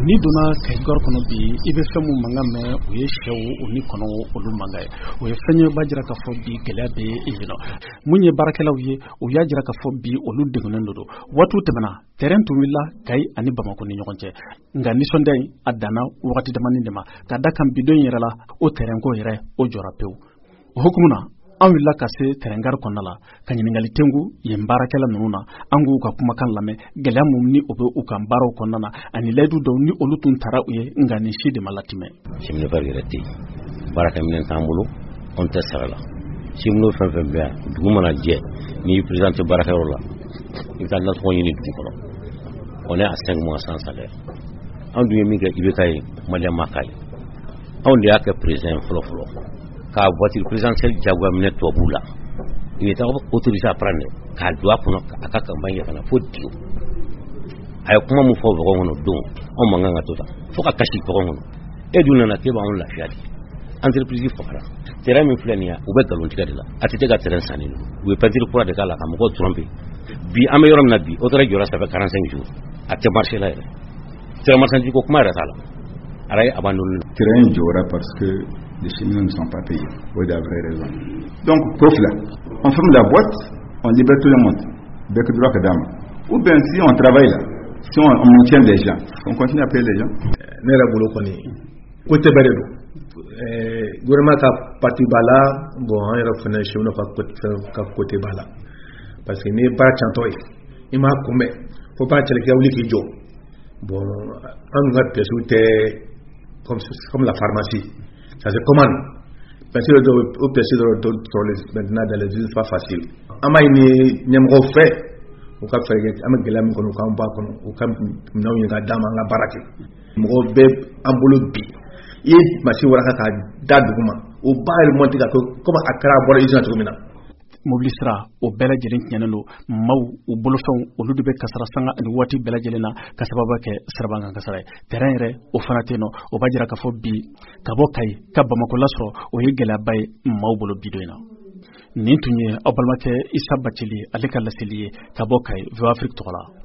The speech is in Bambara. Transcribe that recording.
ni donna Kayigor kɔnɔ bi i bɛ fɛn mun mankan mɛn o ye sɛw o ni kɔnɔ olu mankan ye o ye fɛn ye b'a jira k'a fɔ bi gɛlɛya bɛ yen nɔ mun ye baarakɛlaw ye o y'a jira k'a fɔ bi olu degunnen don waatiw tɛmɛna terrain tun wulila Kayi ani Bamako ni ɲɔgɔn cɛ nka nisɔndiya in a danna wagati damani de ma ka da kan bidon yɛrɛ la o terrain ko yɛrɛ o jɔra pewu o hukumu na an wulila ka se terrain kɔnɔna la ka ɲininkali tengu yen baarakɛla ninnu na an k'u ka kumakan lamɛn gɛlɛya mun ni o bɛ u kan baaraw kɔnɔna na ani layidu dɔw ni olu tun taara u ye nka nin si de ma latimɛ. Cheminot yɛrɛ tɛ yen baarakɛminɛn t'an bolo anw tɛ sara la cheminot fɛn fɛn bɛ yan dugu mana jɛ n'i y'i présenté baarakɛyɔrɔ la i bɛ taa nasɔngɔ ɲini dugu kɔnɔ on est à 5 mois sans salaire anw dun ye min kɛ IBK ye maliyɛn ma k'a ye anw de y'a kɛ président fɔlɔ k'a voiture présidentielle jagoya minɛ tubabuw la il était autorisé à prendre k'a don a kɔnɔ a ka campagne fana fo Dio a ye kuma min fɔ wagon kɔnɔ don anw man kan ka to tan fo ka kasi wagon kɔnɔ e dun nana k'e b'anw lafiya de entreprise fagara terrain min filɛ nin ye u bɛ galon tigɛ de la a tɛ ka terrain sanni u ye peinture kura de k'a la ka mɔgɔw tromper bi an bɛ yɔrɔ min na bi o taara jɔra ça fait 45 jours a tɛ marché la yɛrɛ terrain marchandise ko kuma yɛrɛ t'a la ala ye abandonné terrain jɔra parce que les cheminots ne sont pas payés pour de vraies raisons. Donc, profil là, on ferme la boîte, on libère tout le monde, bec droit que dame. Ou bien si on travaille là, si on maintient les gens, on continue à payer les gens. Nera bolo koni, côté beredo. Gouvernement ka parti bala, bon, on ira fana cheminot ka côté bala. Parce que n'est pas chantoy. Il m'a commis. Faut pas que les gars qui jo. Bon, on va te comme la pharmacie. Ça se commande. Parce que au PC maintenant dans les villes pas facile. Ama ini nyamgo fait o ka fere am gelam ko ko ba ko o kam naw ni ga dama nga barake mo be ambulu bi yi masi wara ka da duguma o ba il monti ka ko comme akara bora izina to mina mobili sira o bɛɛ lajɛlen tiɲɛnen don maaw u bolofɛnw olu de bɛ kasara sanga ani waati bɛɛ lajɛlen na ka sababu kɛ sirabankan kasara ye terrain yɛrɛ o fana tɛ yen nɔ o b'a jira k'a fɔ bi ka bɔ Kayi ka Bamako lasɔrɔ o ye gɛlɛyaba ye maaw bolo bi don in na nin tun ye aw balimakɛ Isa Bacili ale ka laseli ye ka bɔ Kayi VOA Afrique tɔgɔ la.